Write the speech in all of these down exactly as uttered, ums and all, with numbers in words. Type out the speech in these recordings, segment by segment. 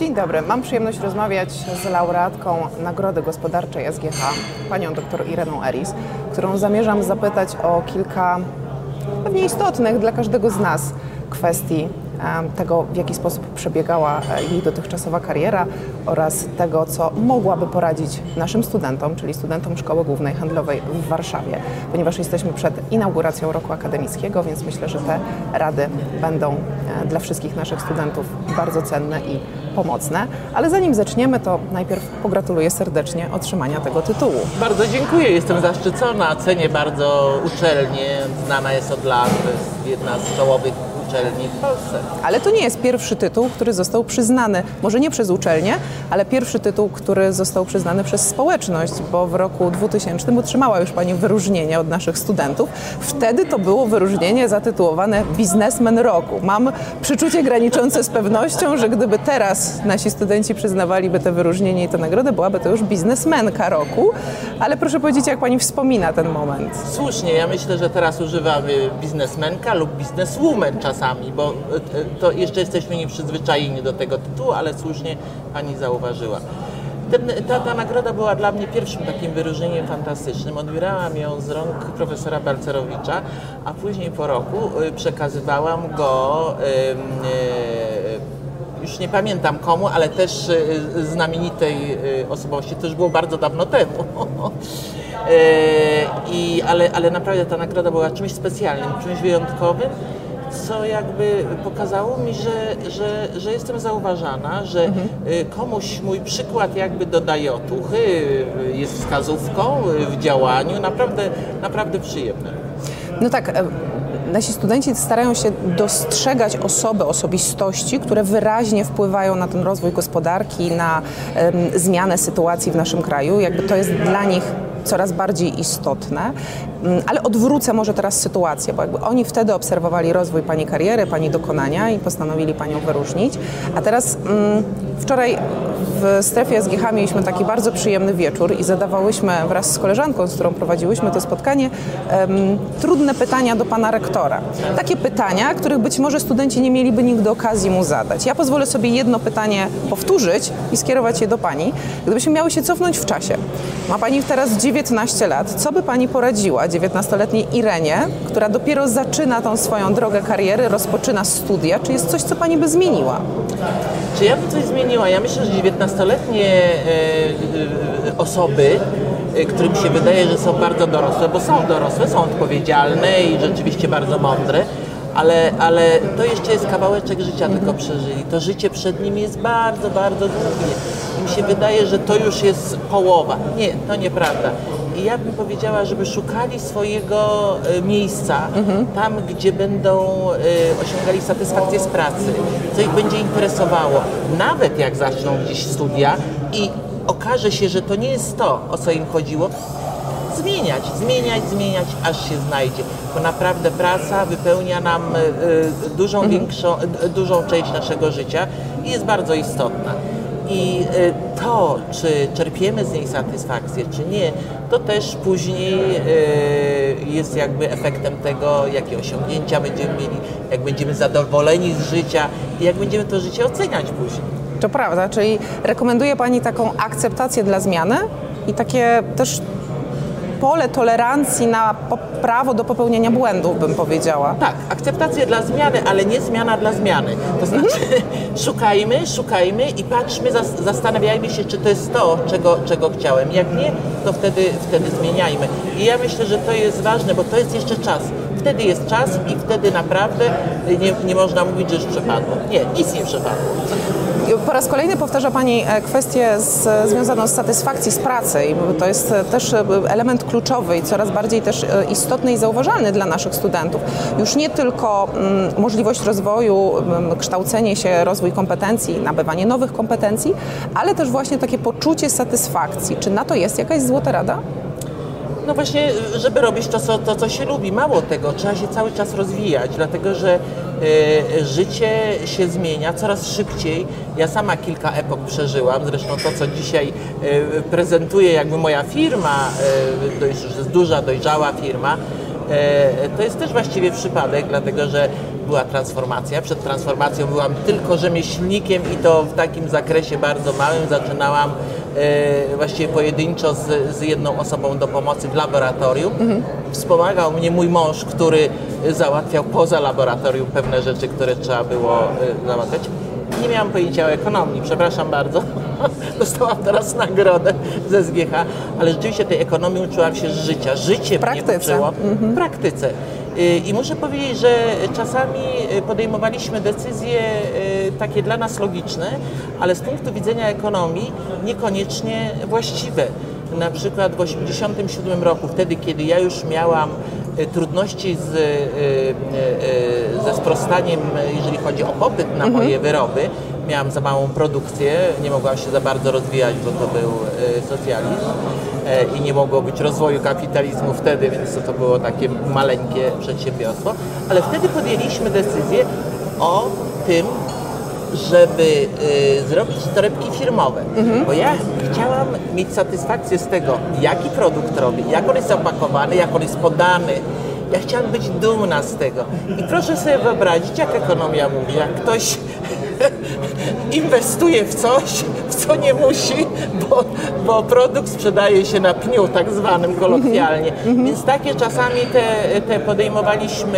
Dzień dobry. Mam przyjemność rozmawiać z laureatką Nagrody Gospodarczej S G H, panią dr Ireną Eris, którą zamierzam zapytać o kilka pewnie istotnych dla każdego z nas kwestii tego, w jaki sposób przebiegała jej dotychczasowa kariera oraz tego, co mogłaby poradzić naszym studentom, czyli studentom Szkoły Głównej Handlowej w Warszawie, ponieważ jesteśmy przed inauguracją roku akademickiego, więc myślę, że te rady będą dla wszystkich naszych studentów bardzo cenne i pomocne. Ale zanim zaczniemy, to najpierw pogratuluję serdecznie otrzymania tego tytułu. Bardzo dziękuję, jestem zaszczycona, cenię bardzo uczelnię, znana jest od lat, to jest jedna z czołowych uczelni w Polsce. Ale to nie jest pierwszy tytuł, który został przyznany, może nie przez uczelnię, ale pierwszy tytuł, który został przyznany przez społeczność, bo w roku dwutysięcznym otrzymała już pani wyróżnienie od naszych studentów. Wtedy to było wyróżnienie zatytułowane Biznesmen Roku. Mam przeczucie graniczące z pewnością, że gdyby teraz nasi studenci przyznawaliby te wyróżnienie i tę nagrodę, byłaby to już biznesmenka roku. Ale proszę powiedzieć, jak pani wspomina ten moment? Słusznie, ja myślę, że teraz używamy biznesmenka lub bizneswoman czasami, bo to jeszcze jesteśmy nieprzyzwyczajeni do tego tytułu, ale słusznie pani zauważyła. Ten, ta, ta nagroda była dla mnie pierwszym takim wyróżnieniem fantastycznym. Odbierałam ją z rąk profesora Balcerowicza, a później po roku przekazywałam go, yy, yy, już nie pamiętam komu, ale też yy, znamienitej yy, osobowości. To już było bardzo dawno temu. Yy, i, ale, ale naprawdę ta nagroda była czymś specjalnym, czymś wyjątkowym, co jakby pokazało mi, że, że, że jestem zauważana, że mhm. komuś mój przykład jakby dodaje otuchy, jest wskazówką w działaniu, naprawdę, naprawdę przyjemne. No tak, nasi studenci starają się dostrzegać osoby, osobistości, które wyraźnie wpływają na ten rozwój gospodarki, na um, zmianę sytuacji w naszym kraju. Jakby to jest dla nich coraz bardziej istotne, ale odwrócę może teraz sytuację, bo jakby oni wtedy obserwowali rozwój pani kariery, pani dokonania i postanowili panią wyróżnić, a teraz mm, wczoraj w strefie S G H mieliśmy taki bardzo przyjemny wieczór i zadawałyśmy wraz z koleżanką, z którą prowadziłyśmy to spotkanie, um, trudne pytania do pana rektora. Takie pytania, których być może studenci nie mieliby nigdy okazji mu zadać. Ja pozwolę sobie jedno pytanie powtórzyć i skierować je do pani. Gdybyśmy miały się cofnąć w czasie. Ma pani teraz dziewiętnaście lat. Co by pani poradziła dziewiętnastoletniej Irenie, która dopiero zaczyna tą swoją drogę kariery, rozpoczyna studia? Czy jest coś, co pani by zmieniła? Czy ja bym coś zmieniła? Ja myślę, że dziewiętnastoletnie e, e, osoby, e, którym się wydaje, że są bardzo dorosłe, bo są dorosłe, są odpowiedzialne i rzeczywiście bardzo mądre, ale, ale to jeszcze jest kawałeczek życia mm-hmm. tylko przeżyli. To życie przed nimi jest bardzo, bardzo długie. Im się wydaje, że to już jest połowa. Nie, to nieprawda. I ja bym powiedziała, żeby szukali swojego e, miejsca, mhm. tam, gdzie będą e, osiągali satysfakcję z pracy, co ich będzie interesowało. Nawet jak zaczną gdzieś studia i okaże się, że to nie jest to, o co im chodziło, zmieniać, zmieniać, zmieniać, aż się znajdzie. Bo naprawdę praca wypełnia nam e, dużą, mhm. większą, e, dużą część naszego życia i jest bardzo istotna. I to, czy czerpiemy z niej satysfakcję, czy nie, to też później jest jakby efektem tego, jakie osiągnięcia będziemy mieli, jak będziemy zadowoleni z życia i jak będziemy to życie oceniać później. To prawda, czyli rekomenduje pani taką akceptację dla zmiany i takie też pole tolerancji na prawo do popełnienia błędów, bym powiedziała. Tak, akceptację dla zmiany, ale nie zmiana dla zmiany. To znaczy mhm. szukajmy, szukajmy i patrzmy, zastanawiajmy się, czy to jest to, czego, czego chciałem. Jak nie, to wtedy, wtedy zmieniajmy. I ja myślę, że to jest ważne, bo to jest jeszcze czas. Wtedy jest czas i wtedy naprawdę nie, nie można mówić, że już przepadło. Nie, nic nie przepadło. Po raz kolejny powtarza pani kwestię z, związaną z satysfakcji z pracy i to jest też element kluczowy i coraz bardziej też istotny i zauważalny dla naszych studentów. Już nie tylko mm, możliwość rozwoju, mm, kształcenie się, rozwój kompetencji, nabywanie nowych kompetencji, ale też właśnie takie poczucie satysfakcji. Czy na to jest jakaś złota rada? No właśnie, żeby robić to co, to, co się lubi. Mało tego, trzeba się cały czas rozwijać, dlatego że y, życie się zmienia coraz szybciej. Ja sama kilka epok przeżyłam, zresztą to, co dzisiaj y, prezentuje jakby moja firma, y, to jest już duża, dojrzała firma, To jest też właściwie przypadek, dlatego że była transformacja. Przed transformacją byłam tylko rzemieślnikiem i to w takim zakresie bardzo małym. Zaczynałam właściwie pojedynczo z, z jedną osobą do pomocy w laboratorium. Mhm. Wspomagał mnie mój mąż, który załatwiał poza laboratorium pewne rzeczy, które trzeba było załatwiać. Nie miałam pojęcia o ekonomii, przepraszam bardzo. Dostałam teraz nagrodę z S G H, ale rzeczywiście tej ekonomii uczyłam się z życia. Życie mnie uczyło w praktyce. I muszę powiedzieć, że czasami podejmowaliśmy decyzje takie dla nas logiczne, ale z punktu widzenia ekonomii niekoniecznie właściwe. Na przykład w osiemdziesiątym siódmym roku, wtedy kiedy ja już miałam trudności z, ze sprostaniem, jeżeli chodzi o popyt na moje wyroby, miałam za małą produkcję, nie mogłam się za bardzo rozwijać, bo to był socjalizm i nie mogło być rozwoju kapitalizmu wtedy, więc to, to było takie maleńkie przedsiębiorstwo, ale wtedy podjęliśmy decyzję o tym, żeby y, zrobić torebki firmowe, mhm. bo ja chciałam mieć satysfakcję z tego, jaki produkt robię, jak on jest opakowany, jak on jest podany. Ja chciałam być dumna z tego. I proszę sobie wyobrazić, jak ekonomia mówi, jak ktoś inwestuje w coś, w co nie musi, bo, bo produkt sprzedaje się na pniu, tak zwanym kolokwialnie. Mhm. Więc takie czasami te, te podejmowaliśmy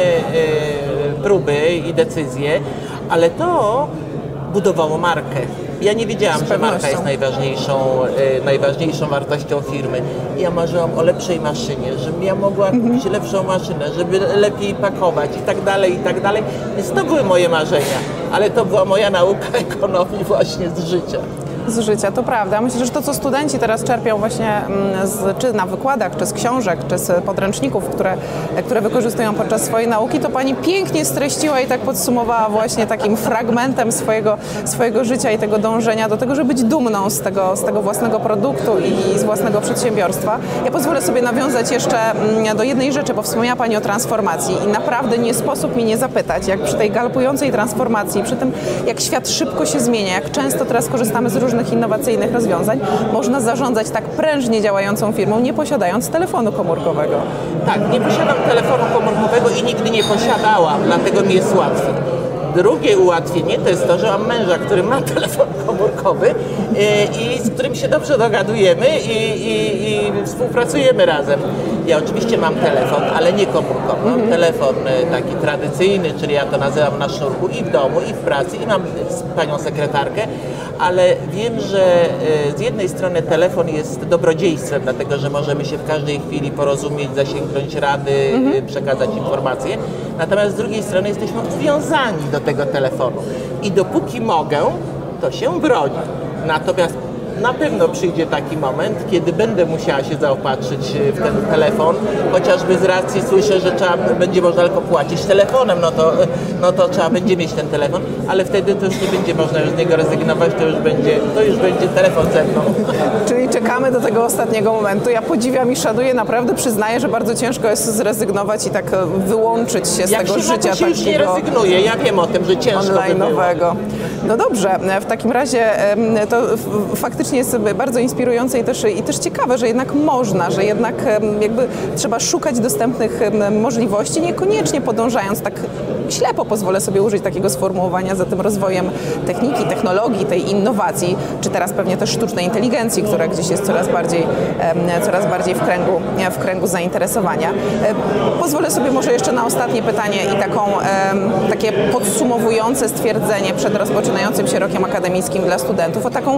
y, próby i decyzje, ale to budowało markę. Ja nie wiedziałam, że marka jest najważniejszą, e, najważniejszą wartością firmy. Ja marzyłam o lepszej maszynie, żebym ja mogła kupić mm-hmm. lepszą maszynę, żeby lepiej pakować i tak dalej, i tak dalej. Więc to były moje marzenia, ale to była moja nauka ekonomii właśnie z życia. Z życia, to prawda. Myślę, że to, co studenci teraz czerpią właśnie z, czy na wykładach, czy z książek, czy z podręczników, które, które wykorzystują podczas swojej nauki, to Pani pięknie streściła i tak podsumowała właśnie takim fragmentem swojego, swojego życia i tego dążenia do tego, żeby być dumną z tego, z tego własnego produktu i z własnego przedsiębiorstwa. Ja pozwolę sobie nawiązać jeszcze do jednej rzeczy, bo wspomniała Pani o transformacji i naprawdę nie sposób mi nie zapytać, jak przy tej galopującej transformacji, przy tym, jak świat szybko się zmienia, jak często teraz korzystamy z różnych innowacyjnych rozwiązań, można zarządzać tak prężnie działającą firmą, nie posiadając telefonu komórkowego. Tak, nie posiadam telefonu komórkowego i nigdy nie posiadałam, dlatego mi jest łatwiej. Drugie ułatwienie to jest to, że mam męża, który ma telefon komórkowy i, i z którym się dobrze dogadujemy i, i, i współpracujemy razem. Ja oczywiście mam telefon, ale nie komórkowy. Mam telefon taki tradycyjny, czyli ja to nazywam na sznurku i w domu, i w pracy, i mam panią sekretarkę, ale wiem, że z jednej strony telefon jest dobrodziejstwem, dlatego że możemy się w każdej chwili porozumieć, zasięgnąć rady, mhm. przekazać informacje, natomiast z drugiej strony jesteśmy związani do tego telefonu i dopóki mogę, to się broni. Natomiast na pewno przyjdzie taki moment, kiedy będę musiała się zaopatrzyć w ten telefon, chociażby z racji słyszę, że trzeba, będzie można tylko płacić telefonem, no to, no to trzeba będzie mieć ten telefon, ale wtedy to już nie będzie można już z niego rezygnować, to już będzie, to już będzie telefon ze mną. Czyli czekamy do tego ostatniego momentu. Ja podziwiam i szanuję, naprawdę przyznaję, że bardzo ciężko jest zrezygnować i tak wyłączyć się z Jak tego się życia takiego... Jak się już nie rezygnuje, ja wiem o tym, że ciężko online'owego. No dobrze, w takim razie to faktycznie jest bardzo inspirujące i też, i też ciekawe, że jednak można, że jednak jakby trzeba szukać dostępnych możliwości, niekoniecznie podążając tak ślepo, pozwolę sobie użyć takiego sformułowania, za tym rozwojem techniki, technologii, tej innowacji, czy teraz pewnie też sztucznej inteligencji, która gdzieś jest coraz bardziej, coraz bardziej w kręgu, w kręgu zainteresowania. Pozwolę sobie może jeszcze na ostatnie pytanie i taką, takie podsumowujące stwierdzenie przed rozpoczynającym się rokiem akademickim dla studentów, o taką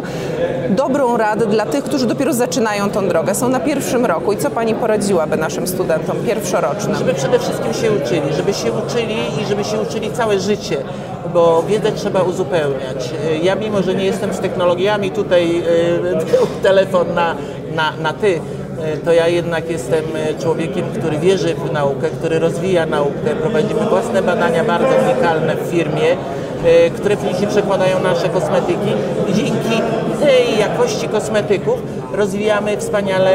dobrą radę dla tych, którzy dopiero zaczynają tą drogę, są na pierwszym roku i co Pani poradziłaby naszym studentom pierwszorocznym? Żeby przede wszystkim się uczyli, żeby się uczyli i żeby się uczyli całe życie, bo wiedzę trzeba uzupełniać. Ja mimo, że nie jestem z technologiami, tutaj y, telefon na, na, na ty, to ja jednak jestem człowiekiem, który wierzy w naukę, który rozwija naukę. Prowadzimy własne badania bardzo unikalne w firmie, które później przekładają nasze kosmetyki i dzięki tej jakości kosmetyków rozwijamy wspaniale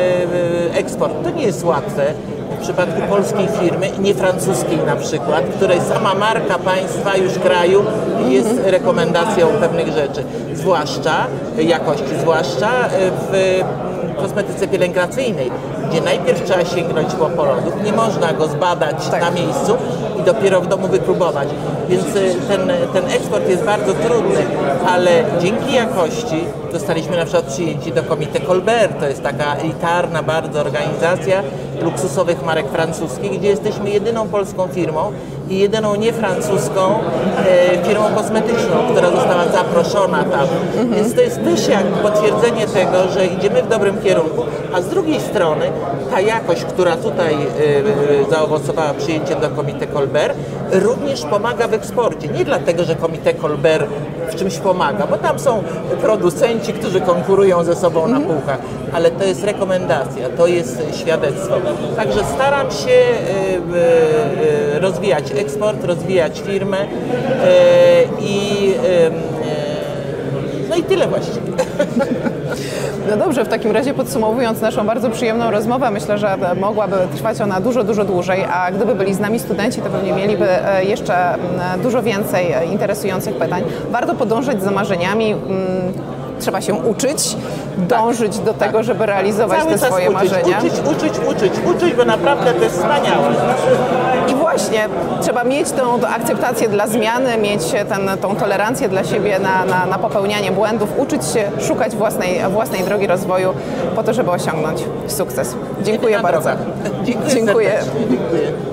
eksport. To nie jest łatwe w przypadku polskiej firmy, nie francuskiej na przykład, której sama marka państwa już kraju jest rekomendacją pewnych rzeczy, zwłaszcza jakości, zwłaszcza w kosmetyce pielęgnacyjnej. gdzie najpierw trzeba sięgnąć po produkt, nie można go zbadać Tak. na miejscu i dopiero w domu wypróbować. Więc y, ten, ten eksport jest bardzo trudny, ale dzięki jakości zostaliśmy na przykład przyjęci do Comité Colbert. To jest taka elitarna bardzo organizacja luksusowych marek francuskich, gdzie jesteśmy jedyną polską firmą i jedyną niefrancuską e, firmą kosmetyczną, która została zaproszona tam. Mhm. Więc to jest też jak potwierdzenie tego, że idziemy w dobrym kierunku, a z drugiej strony ta jakość, która tutaj e, zaowocowała przyjęciem do Comité Colbert, również pomaga w eksporcie. Nie dlatego, że Comité Colbert w czymś pomaga, bo tam są producenci, którzy konkurują ze sobą mhm. na półkach, ale to jest rekomendacja, to jest świadectwo. Także staram się e, e, rozwijać eksport, rozwijać firmę e, i e, no i tyle właściwie. No dobrze, w takim razie podsumowując naszą bardzo przyjemną rozmowę, myślę, że mogłaby trwać ona dużo, dużo dłużej, a gdyby byli z nami studenci, to pewnie mieliby jeszcze dużo więcej interesujących pytań. Warto podążać za marzeniami, trzeba się uczyć, dążyć tak, do tego, tak. żeby realizować Cały te swoje uczyć, marzenia. Uczyć, uczyć, uczyć, uczyć, bo naprawdę to jest wspaniałe. I właśnie, trzeba mieć tą akceptację dla zmiany, mieć ten, tą tolerancję dla siebie na, na, na popełnianie błędów, uczyć się, szukać własnej, własnej drogi rozwoju po to, żeby osiągnąć sukces. Dziękuję bardzo. Dziękuję. Dziękuję. Dziękuję.